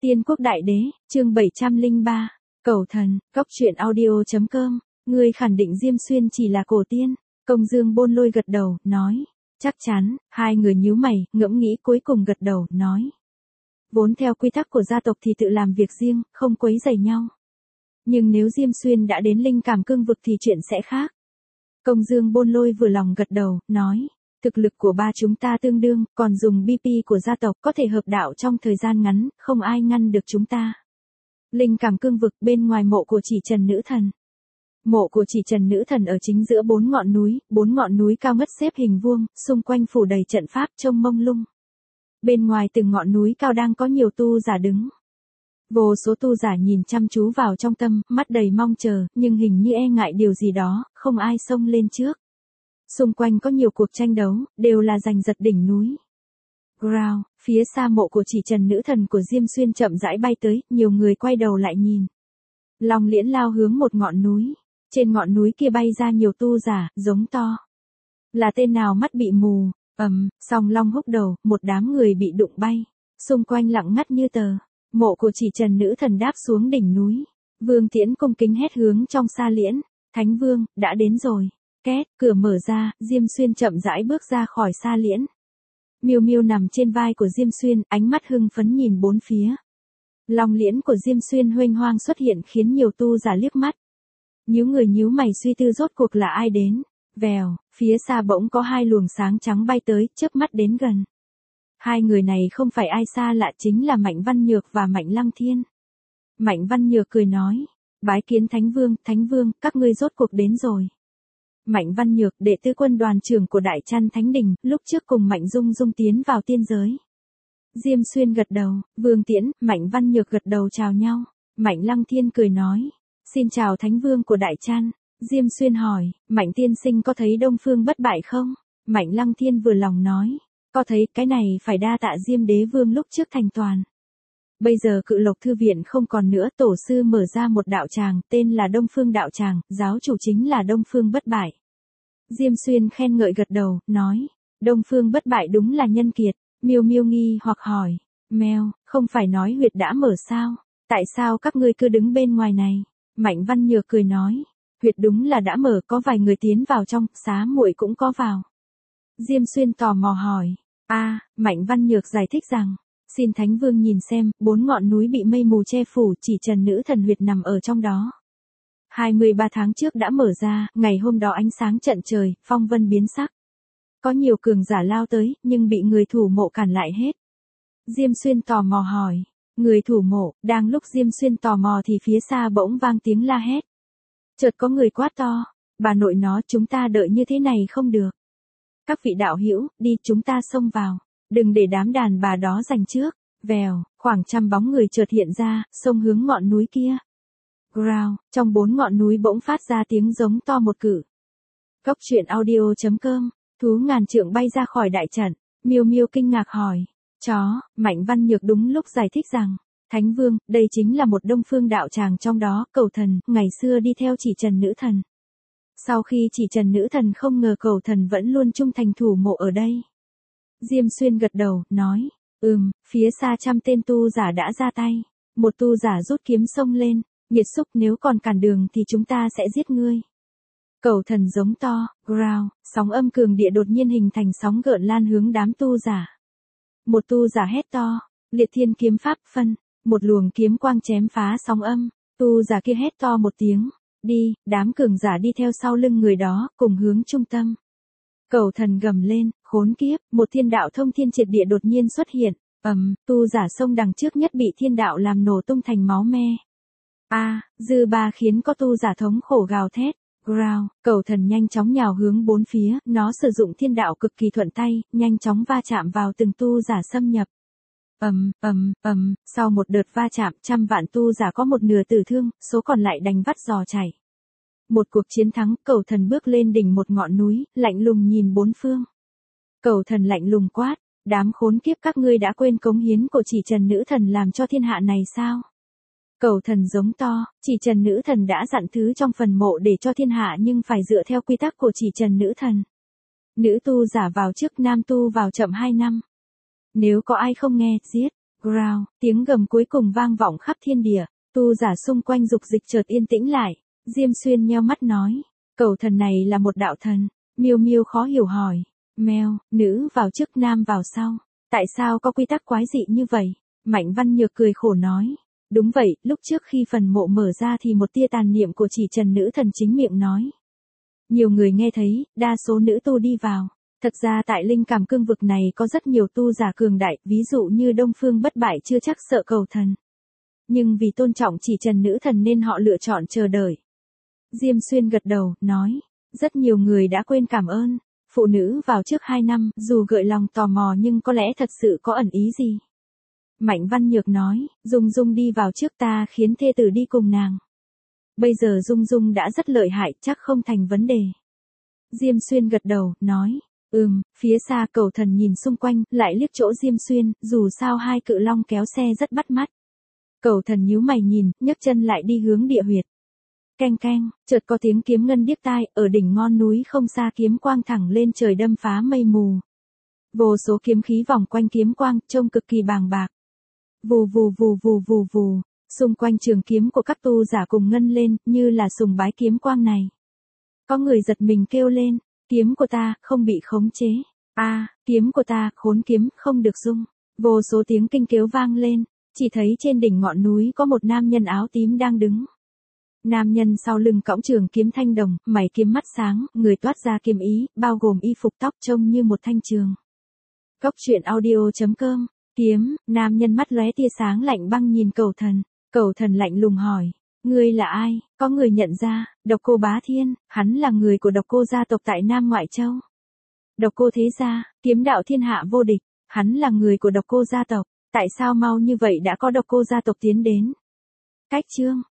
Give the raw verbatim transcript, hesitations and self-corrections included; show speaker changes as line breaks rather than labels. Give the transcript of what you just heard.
Tiên quốc đại đế, chương bảy trăm lẻ ba, cầu thần, cốc truyện audio chấm com, ngươi khẳng định Diêm Xuyên chỉ là cổ tiên. Công Dương Bôn Lôi gật đầu, nói, chắc chắn. Hai người nhíu mày, ngẫm nghĩ cuối cùng gật đầu, nói. Vốn theo quy tắc của gia tộc thì tự làm việc riêng, không quấy rầy nhau. Nhưng nếu Diêm Xuyên đã đến linh cảm cương vực thì chuyện sẽ khác. Công Dương Bôn Lôi vừa lòng gật đầu, nói. Thực lực của ba chúng ta tương đương, còn dùng bê pê của gia tộc có thể hợp đạo trong thời gian ngắn, không ai ngăn được chúng ta. Linh cảm cương vực bên ngoài mộ của Chỉ Trần Nữ Thần. Mộ của Chỉ Trần Nữ Thần ở chính giữa bốn ngọn núi, bốn ngọn núi cao ngất xếp hình vuông, xung quanh phủ đầy trận pháp trông mông lung. Bên ngoài từng ngọn núi cao đang có nhiều tu giả đứng. Vô số tu giả nhìn chăm chú vào trong tâm, mắt đầy mong chờ, nhưng hình như e ngại điều gì đó, không ai xông lên trước. Xung quanh có nhiều cuộc tranh đấu, đều là giành giật đỉnh núi. Ground, phía xa mộ của Chỉ Trần Nữ Thần của Diêm Xuyên chậm rãi bay tới, nhiều người quay đầu lại nhìn. Long Liễn lao hướng một ngọn núi. Trên ngọn núi kia bay ra nhiều tu giả, giống to. Là tên nào mắt bị mù, ầm, song long húc đầu, một đám người bị đụng bay. Xung quanh lặng ngắt như tờ. Mộ của Chỉ Trần Nữ Thần đáp xuống đỉnh núi. Vương Tiễn cung kính hét hướng trong Sa Liễn. Thánh Vương, đã đến rồi. Két, cửa mở ra, Diêm Xuyên chậm rãi bước ra khỏi Sa Liễn. Miêu Miêu nằm trên vai của Diêm Xuyên, ánh mắt hưng phấn nhìn bốn phía. Long Liễn của Diêm Xuyên huênh hoang xuất hiện khiến nhiều tu giả liếc mắt. Nhíu người nhíu mày suy tư rốt cuộc là ai đến. Vèo, phía xa bỗng có hai luồng sáng trắng bay tới, chớp mắt đến gần. Hai người này không phải ai xa lạ, chính là Mạnh Văn Nhược và Mạnh Lăng Thiên. Mạnh Văn Nhược cười nói, bái kiến Thánh Vương, Thánh Vương, các ngươi rốt cuộc đến rồi. Mạnh Văn Nhược, đệ tử quân đoàn trưởng của Đại Trăn Thánh Đình, lúc trước cùng Mạnh Dung Dung tiến vào tiên giới. Diêm Xuyên gật đầu, Vương Tiễn, Mạnh Văn Nhược gật đầu chào nhau. Mạnh Lăng Thiên cười nói, xin chào Thánh Vương của Đại Trăn. Diêm Xuyên hỏi, Mạnh tiên sinh có thấy Đông Phương bất bại không? Mạnh Lăng Thiên vừa lòng nói, có thấy, cái này phải đa tạ Diêm Đế Vương lúc trước thành toàn. Bây giờ Cự Lộc Thư Viện không còn nữa, tổ sư mở ra một đạo tràng, tên là Đông Phương Đạo Tràng, giáo chủ chính là Đông Phương bất bại. Diêm Xuyên khen ngợi gật đầu, nói, Đông Phương bất bại đúng là nhân kiệt. Miêu Miêu nghi hoặc hỏi, Mèo, không phải nói huyệt đã mở sao? Tại sao các ngươi cứ đứng bên ngoài này? Mạnh Văn Nhược cười nói, huyệt đúng là đã mở, có vài người tiến vào trong, xá muội cũng có vào. Diêm Xuyên tò mò hỏi, a, Mạnh Văn Nhược giải thích rằng, xin Thánh Vương nhìn xem, bốn ngọn núi bị mây mù che phủ, Chỉ Trần Nữ Thần huyệt nằm ở trong đó. hai mươi ba tháng trước đã mở ra, ngày hôm đó ánh sáng trận trời, phong vân biến sắc. Có nhiều cường giả lao tới, nhưng bị người thủ mộ cản lại hết. Diêm Xuyên tò mò hỏi, người thủ mộ, đang lúc Diêm Xuyên tò mò thì phía xa bỗng vang tiếng la hét. Chợt có người quát to, bà nội nó, chúng ta đợi như thế này không được. Các vị đạo hữu, đi, chúng ta xông vào, đừng để đám đàn bà đó giành trước. Vèo, khoảng trăm bóng người chợt hiện ra, xông hướng ngọn núi kia. Ground, trong bốn ngọn núi bỗng phát ra tiếng giống to một cử. Cốc truyện audio chấm com, thú ngàn trượng bay ra khỏi đại trận. Miêu Miêu kinh ngạc hỏi, chó, Mạnh Văn Nhược đúng lúc giải thích rằng, Thánh Vương, đây chính là một Đông Phương đạo tràng trong đó, cầu thần, ngày xưa đi theo Chỉ Trần Nữ Thần. Sau khi Chỉ Trần Nữ Thần không ngờ cầu thần vẫn luôn trung thành thủ mộ ở đây. Diêm Xuyên gật đầu, nói, ừm, phía xa trăm tên tu giả đã ra tay. Một tu giả rút kiếm xông lên, nhiệt xúc, nếu còn cản đường thì chúng ta sẽ giết ngươi. Cầu thần giống to, ground, sóng âm cường địa đột nhiên hình thành sóng gợn lan hướng đám tu giả. Một tu giả hét to, liệt thiên kiếm pháp phân, một luồng kiếm quang chém phá sóng âm, tu giả kia hét to một tiếng, đi, đám cường giả đi theo sau lưng người đó, cùng hướng trung tâm. Cầu thần gầm lên, khốn kiếp, một thiên đạo thông thiên triệt địa đột nhiên xuất hiện, ầm, tu giả xông đằng trước nhất bị thiên đạo làm nổ tung thành máu me. A, dư ba khiến có tu giả thống khổ gào thét. Ground, cầu thần nhanh chóng nhào hướng bốn phía, nó sử dụng thiên đạo cực kỳ thuận tay, nhanh chóng va chạm vào từng tu giả xâm nhập. Ầm, ầm, ầm, sau một đợt va chạm, trăm vạn tu giả có một nửa tử thương, số còn lại đành vắt giò chảy. Một cuộc chiến thắng, cầu thần bước lên đỉnh một ngọn núi, lạnh lùng nhìn bốn phương. Cầu thần lạnh lùng quát, đám khốn kiếp, các ngươi đã quên cống hiến của Chỉ Trần Nữ Thần làm cho thiên hạ này sao? Cầu thần giống to, Chỉ Trần Nữ Thần đã dặn thứ trong phần mộ để cho thiên hạ nhưng phải dựa theo quy tắc của Chỉ Trần Nữ Thần. Nữ tu giả vào trước, nam tu vào chậm hai năm. Nếu có ai không nghe, giết. Ground, tiếng gầm cuối cùng vang vọng khắp thiên địa, tu giả xung quanh dục dịch chợt yên tĩnh lại, Diêm Xuyên nheo mắt nói, cầu thần này là một đạo thần, Miêu Miêu khó hiểu hỏi, Mèo, nữ vào trước nam vào sau, tại sao có quy tắc quái dị như vậy? Mạnh Văn Nhược cười khổ nói, đúng vậy, lúc trước khi phần mộ mở ra thì một tia tàn niệm của chỉ trần nữ thần chính miệng nói. Nhiều người nghe thấy, đa số nữ tu đi vào. Thật ra tại linh cảm cương vực này có rất nhiều tu giả cường đại, ví dụ như Đông Phương Bất Bại chưa chắc sợ cầu thần. Nhưng vì tôn trọng chỉ trần nữ thần nên họ lựa chọn chờ đợi. Diêm Xuyên gật đầu, nói, rất nhiều người đã quên cảm ơn. Phụ nữ vào trước hai năm, dù gợi lòng tò mò nhưng có lẽ thật sự có ẩn ý gì. Mạnh Văn Nhược nói, Dung Dung đi vào trước ta khiến thê tử đi cùng nàng. Bây giờ Dung Dung đã rất lợi hại, chắc không thành vấn đề. Diêm Xuyên gật đầu, nói, ừm, phía xa cầu thần nhìn xung quanh, lại liếc chỗ Diêm Xuyên, dù sao hai cự long kéo xe rất bắt mắt. Cầu thần nhíu mày nhìn, nhấc chân lại đi hướng địa huyệt. Keng keng, chợt có tiếng kiếm ngân điếc tai, ở đỉnh ngon núi không xa kiếm quang thẳng lên trời đâm phá mây mù. Vô số kiếm khí vòng quanh kiếm quang, trông cực kỳ bàng bạc. Vù vù vù vù vù vù, xung quanh trường kiếm của các tu giả cùng ngân lên, như là sùng bái kiếm quang này. Có người giật mình kêu lên, kiếm của ta, không bị khống chế. A, à, kiếm của ta, khốn kiếm, không được dung. Vô số tiếng kinh kêu vang lên, chỉ thấy trên đỉnh ngọn núi có một nam nhân áo tím đang đứng. Nam nhân sau lưng cõng trường kiếm thanh đồng, mày kiếm mắt sáng, người toát ra kiếm ý, bao gồm y phục tóc trông như một thanh trường. Cốc truyện audio chấm com, kiếm, nam nhân mắt lóe tia sáng lạnh băng nhìn cầu thần. Cầu thần lạnh lùng hỏi, ngươi là ai? Có người nhận ra, Độc Cô Bá Thiên, hắn là người của Độc Cô gia tộc tại Nam Ngoại Châu. Độc Cô thế gia, kiếm đạo thiên hạ vô địch, hắn là người của Độc Cô gia tộc, tại sao mau như vậy đã có Độc Cô gia tộc tiến đến? Cách chương